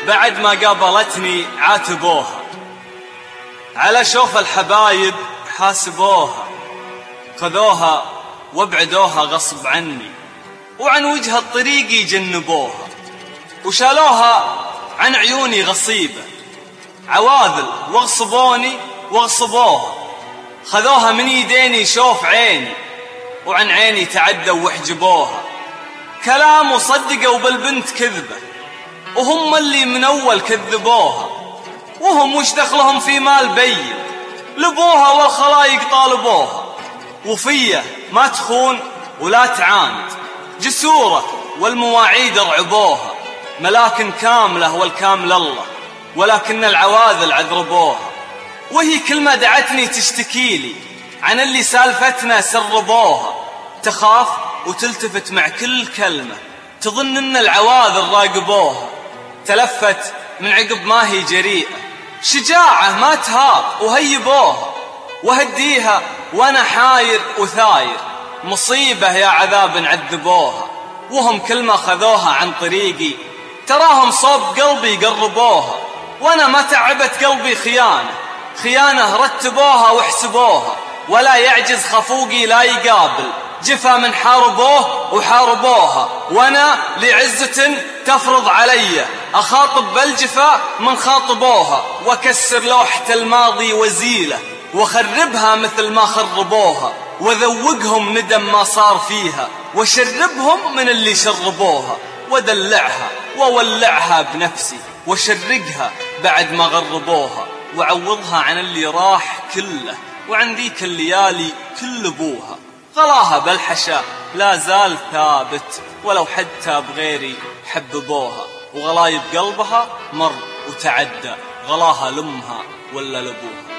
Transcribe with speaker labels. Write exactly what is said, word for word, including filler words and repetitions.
Speaker 1: بعد ما قابلتني عاتبوها، على شوف الحبايب حاسبوها، خذوها وابعدوها غصب عني، وعن وجه الطريق يجنبوها، وشالوها عن عيوني غصيبة، عواذل واغصبوني واغصبوها، خذوها من يديني شوف عيني، وعن عيني تعدوا وحجبوها، كلام وصدقوا بالبنت كذبة، وهم اللي من أول كذبوها، وهم وش دخلهم في مال بين، لبوها والخلايق طالبوها، وفيه ما تخون ولا تعاند، جسورة والمواعيد رعبوها، ملاكن كاملة والكامل الله، ولكن العواذل عذربوها، وهي كل ما دعتني تشتكيلي عن اللي سالفتنا سربوها، تخاف وتلتفت مع كل كلمة، تظن ان العواذل راقبوها، تلفت من عقب ما هي جريئة، شجاعة ما تهاب وهيبوها، وهديها وانا حاير وثاير، مصيبة يا عذاب عذبوها، وهم كل ما خذوها عن طريقي تراهم صوب قلبي قربوها، وانا ما تعبت قلبي خيانة، خيانة رتبوها وحسبوها، ولا يعجز خفوقي لا يقابل، جفا من حاربوه وحاربوها، وانا لعزة تفرض علي اخاطب بالجفا من خاطبوها، وكسر لوحة الماضي وزيله، وخربها مثل ما خربوها، وذوقهم ندم ما صار فيها، وشربهم من اللي شربوها، ودلعها وولعها بنفسي، وشرقها بعد ما غربوها، وعوضها عن اللي راح كله، وعن ذيك الليالي كل ابوها، غلاها بالحشا لا زال ثابت، ولو حتى بغيري حببوها، وغلايب قلبها مر وتعدى، غلاها لأمها ولا لأبوها.